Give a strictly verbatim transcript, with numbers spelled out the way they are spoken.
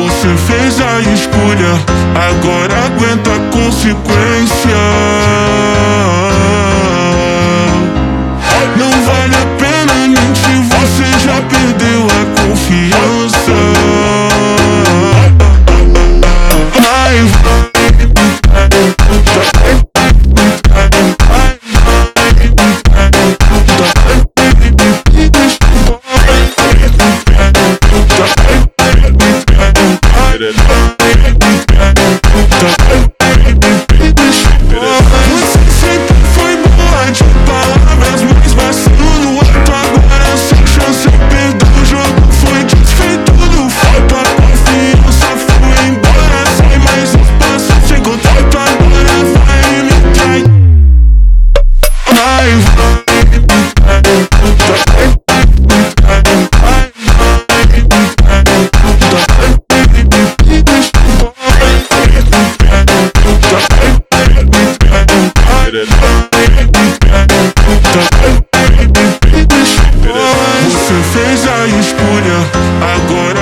Você fez a escolha, agora aguenta a consequência. Não vale a pena mentir, você já perdeu a confiança. Ai, você sempre foi boa de palavras, mas vacilo no ato. Agora sem chance, perdeu o jogo, foi desfeito no foto. A confiança foi embora, sem mais espaço, sem contato. Agora vai me trair. Ai, você fez a escolha, agora